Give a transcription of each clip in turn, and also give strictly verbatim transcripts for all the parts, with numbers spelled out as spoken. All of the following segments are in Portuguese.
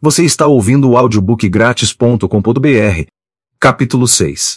Você está ouvindo o audiobook grátis ponto com ponto br. Capítulo seis.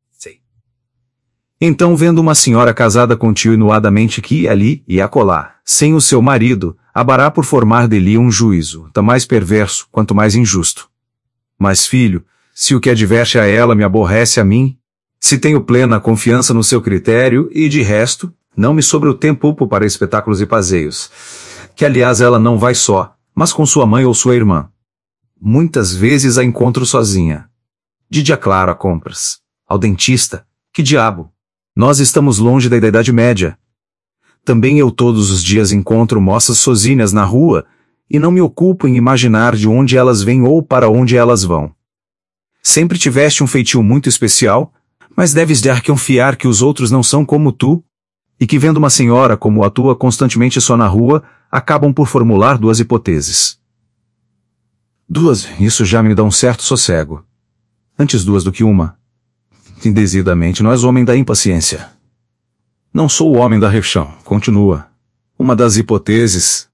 Então, vendo uma senhora casada continuadamente que ia ali e acolá, sem o seu marido, abará por formar dele um juízo, tão mais perverso, quanto mais injusto. Mas, filho, se o que adverte a ela me aborrece a mim, se tenho plena confiança no seu critério e, de resto, não me sobra o tempo para espetáculos e paseios, que aliás ela não vai só, mas com sua mãe ou sua irmã. Muitas vezes a encontro sozinha. De dia claro a compras. Ao dentista. Que diabo! Nós estamos longe da Idade Média. Também eu todos os dias encontro moças sozinhas na rua, e não me ocupo em imaginar de onde elas vêm ou para onde elas vão. Sempre tiveste um feitio muito especial, mas deves de confiar que os outros não são como tu, e que vendo uma senhora como a tua constantemente só na rua, acabam por formular duas hipóteses. Duas, isso já me dá um certo sossego. Antes duas do que uma. Indecidamente não és homem da impaciência. Não sou o homem da refeição, continua. Uma das hipóteses.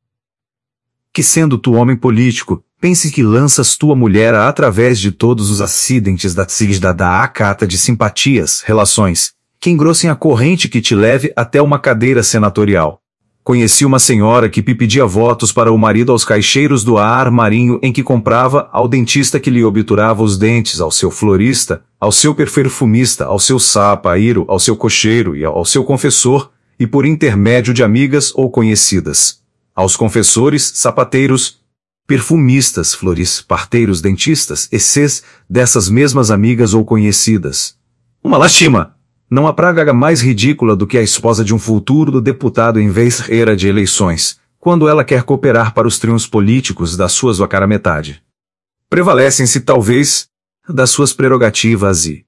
Que sendo tu homem político, pense que lanças tua mulher a através de todos os acidentes da sigda da acata de simpatias, relações, que engrossem a corrente que te leve até uma cadeira senatorial. Conheci uma senhora que pedia votos para o marido aos caixeiros do ar marinho em que comprava, ao dentista que lhe obturava os dentes, ao seu florista, ao seu perfumista, ao seu sapaeiro, ao seu cocheiro e ao seu confessor, e por intermédio de amigas ou conhecidas, aos confessores, sapateiros, perfumistas, floris, parteiros, dentistas, e cês, dessas mesmas amigas ou conhecidas. Uma lástima! Não há praga mais ridícula do que a esposa de um futuro deputado em vez era de eleições, quando ela quer cooperar para os triunfos políticos da sua cara metade. Prevalecem-se, talvez, das suas prerrogativas e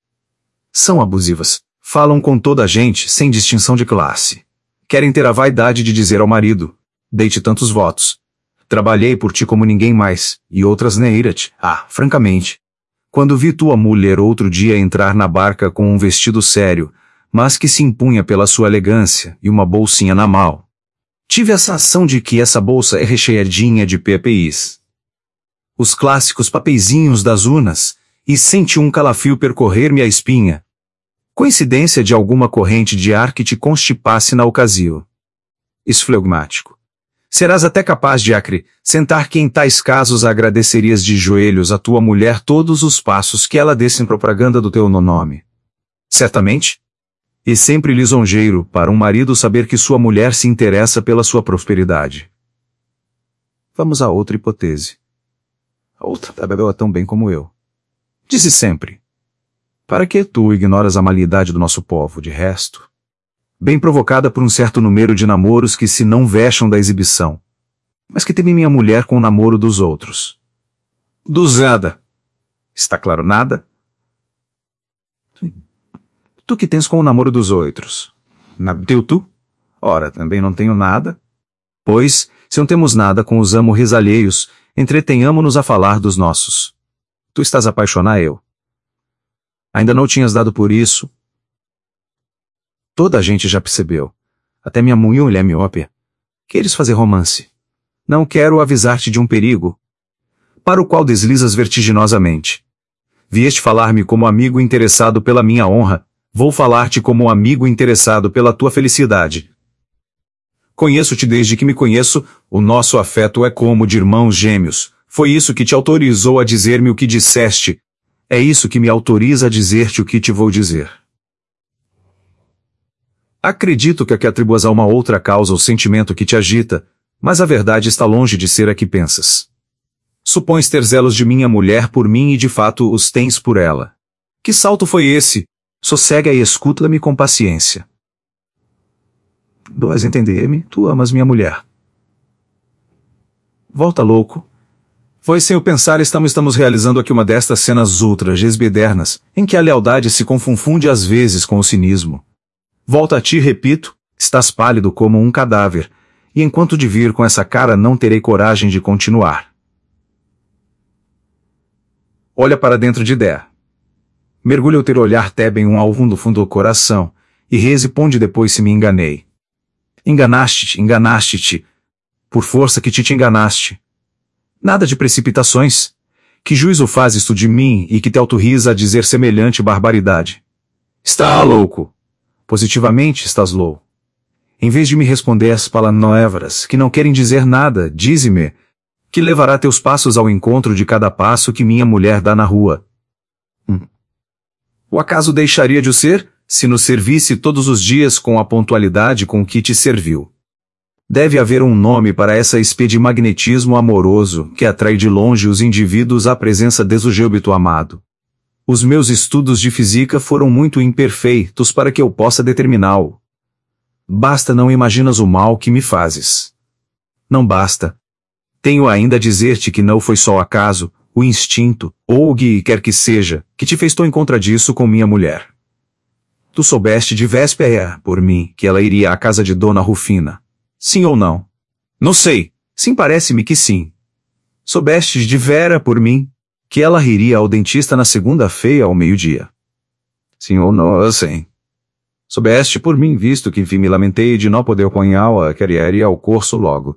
são abusivas. Falam com toda a gente, sem distinção de classe. Querem ter a vaidade de dizer ao marido, dei-te tantos votos. Trabalhei por ti como ninguém mais, e outras neira-te. Ah, francamente. Quando vi tua mulher outro dia entrar na barca com um vestido sério, mas que se impunha pela sua elegância, e uma bolsinha na mão, tive a sensação de que essa bolsa é recheadinha de P P Is. Os clássicos papeizinhos das urnas, e senti um calafrio percorrer-me a espinha. Coincidência de alguma corrente de ar que te constipasse na ocasião. Esflegmático. Serás até capaz de acrescentar que em tais casos agradecerias de joelhos a tua mulher todos os passos que ela desse em propaganda do teu nome. Certamente. E sempre lisonjeiro para um marido saber que sua mulher se interessa pela sua prosperidade. Vamos a outra hipótese. A outra bebeu tão bem como eu. Disse sempre. Para que tu ignoras a malidade do nosso povo, de resto? Bem provocada por um certo número de namoros que se não vexam da exibição, mas que temem minha mulher com o namoro dos outros. Duzada. Está claro nada? Tu que tens com o namoro dos outros. Nabdeu tu? Ora, também não tenho nada. Pois, se não temos nada com os amores alheios, entretenhamo-nos a falar dos nossos. Tu estás apaixonar eu. Ainda não tinhas dado por isso? Toda a gente já percebeu. Até minha mulher miópia. Queres fazer romance? Não quero avisar-te de um perigo, para o qual deslizas vertiginosamente. Vieste falar-me como amigo interessado pela minha honra, vou falar-te como amigo interessado pela tua felicidade. Conheço-te desde que me conheço, o nosso afeto é como de irmãos gêmeos, foi isso que te autorizou a dizer-me o que disseste, é isso que me autoriza a dizer-te o que te vou dizer. Acredito que a que atribuas a uma outra causa o sentimento que te agita, mas a verdade está longe de ser a que pensas. Supões ter zelos de minha mulher por mim e de fato os tens por ela. Que salto foi esse? Sossega e escuta-me com paciência. Dois entender-me, tu amas minha mulher. Volta louco. Pois sem o pensar estamos, estamos realizando aqui uma destas cenas ultra-gesbedernas, em que a lealdade se confunde às vezes com o cinismo. Volta a ti, repito, estás pálido como um cadáver, e enquanto de vir com essa cara não terei coragem de continuar. Olha para dentro de Dé. Mergulha o teu olhar até bem um alvo no fundo do coração, e responde depois se me enganei. Enganaste-te, enganaste-te, por força que te te enganaste. Nada de precipitações. Que juízo fazes tu de mim e que te autoriza a dizer semelhante barbaridade? Está louco. Positivamente estás louco. Em vez de me responder as palavras que não querem dizer nada, dize-me que levará teus passos ao encontro de cada passo que minha mulher dá na rua. Hum. O acaso deixaria de o ser, se nos servisse todos os dias com a pontualidade com que te serviu? Deve haver um nome para essa espécie de magnetismo amoroso que atrai de longe os indivíduos à presença do súbito amado. Os meus estudos de física foram muito imperfeitos para que eu possa determiná-lo. Basta não imaginas o mal que me fazes. Não basta. Tenho ainda a dizer-te que não foi só acaso, o instinto, ou o que quer que seja, que te fez tão em contra disso com minha mulher. Tu soubeste de véspera, por mim, que ela iria à casa de Dona Rufina. Sim ou não? Não sei. Sim, parece-me que sim. Soubestes de vera, por mim, que ela iria ao dentista na segunda-feira ao meio-dia. Sim ou não, sim. Soubeste por mim, visto que enfim me lamentei de não poder apanhá-la, querer ir ao curso logo.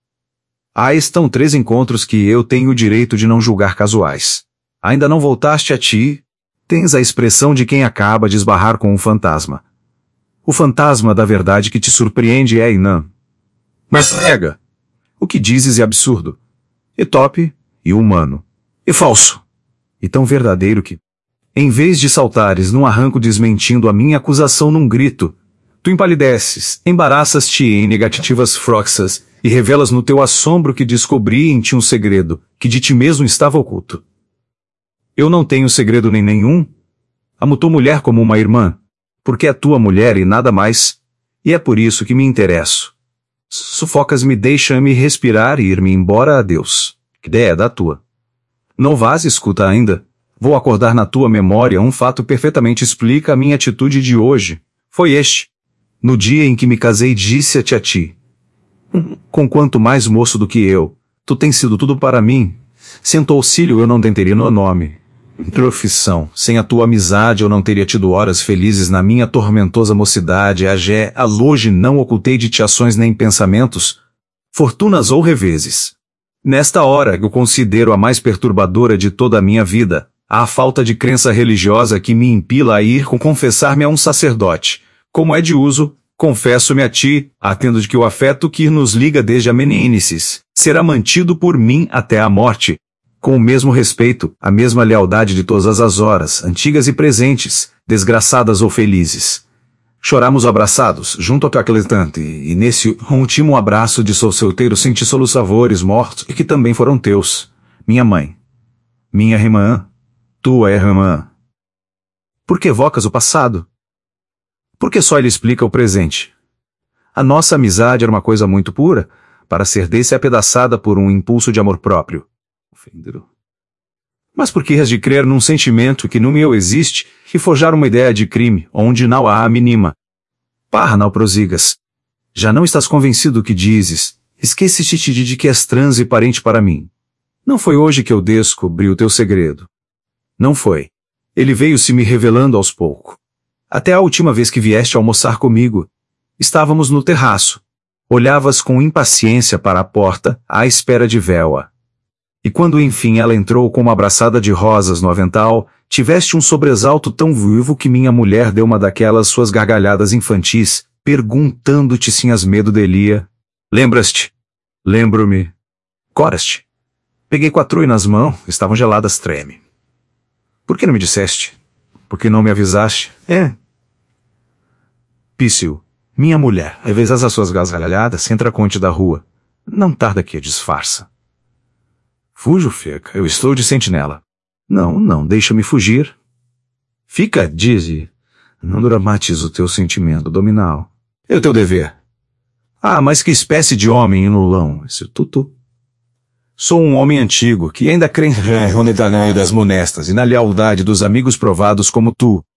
Aí estão três encontros que eu tenho o direito de não julgar casuais. Ainda não voltaste a ti? Tens a expressão de quem acaba de esbarrar com um fantasma. O fantasma da verdade que te surpreende é Inã. Mas prega. O que dizes é absurdo. E top, e humano. E falso. E tão verdadeiro que, em vez de saltares num arranco desmentindo a minha acusação num grito, tu empalideces, embaraças-te em negativas froxas e revelas no teu assombro que descobri em ti um segredo, que de ti mesmo estava oculto. Eu não tenho segredo nem nenhum. Amo tua mulher como uma irmã, porque é tua mulher e nada mais, e é por isso que me interesso. Sufocas-me, deixa-me respirar e ir-me embora a Deus. Que ideia da tua. Não vás, escuta ainda. Vou acordar na tua memória um fato perfeitamente explica a minha atitude de hoje. Foi este. No dia em que me casei, disse-te a ti. Com quanto mais moço do que eu, tu tens sido tudo para mim. Sem teu auxílio eu não teria no nome. Profissão, sem a tua amizade eu não teria tido horas felizes na minha tormentosa mocidade, a gé, a longe não ocultei de ti ações nem pensamentos, fortunas ou reveses. Nesta hora eu considero a mais perturbadora de toda a minha vida, a falta de crença religiosa que me impila a ir com confessar-me a um sacerdote. Como é de uso, confesso-me a ti, atendo de que o afeto que nos liga desde a meninices, será mantido por mim até a morte. Com o mesmo respeito, a mesma lealdade de todas as horas, antigas e presentes, desgraçadas ou felizes. Choramos abraçados, junto ao tacletante, e nesse último abraço de seu solteiro senti soluçavores mortos e que também foram teus. Minha mãe. Minha irmã. Tua irmã. Por que evocas o passado? Porque só ele explica o presente. A nossa amizade era uma coisa muito pura, para ser desse apedaçada por um impulso de amor próprio. Mas por que has de crer num sentimento que no meu existe e forjar uma ideia de crime, onde não há a mínima? Parra, não prosigas. Já não estás convencido do que dizes, esqueces-te de que és trans e parente para mim. Não foi hoje que eu descobri o teu segredo. Não foi. Ele veio se me revelando aos poucos. Até a última vez que vieste almoçar comigo. Estávamos no terraço. Olhavas com impaciência para a porta, à espera de Véua. E quando enfim ela entrou com uma abraçada de rosas no avental, tiveste um sobressalto tão vivo que minha mulher deu uma daquelas suas gargalhadas infantis, perguntando-te se tinhas medo de Elia. Lembras-te? Lembro-me. Coras-te? Peguei quatro nas mãos, estavam geladas, treme. Por que não me disseste? Por que não me avisaste? É. Pício, minha mulher, revezas as suas gargalhadas, entra a conte da rua. Não tarda que a disfarça. Fujo, Feca, eu estou de sentinela. Não, não, deixa-me fugir. Fica, dize. Não dramatiza o teu sentimento dominal. É o teu dever. Ah, mas que espécie de homem inulão, esse tutu. Sou um homem antigo, que ainda crê em honestidade das monestas e na lealdade dos amigos provados como tu.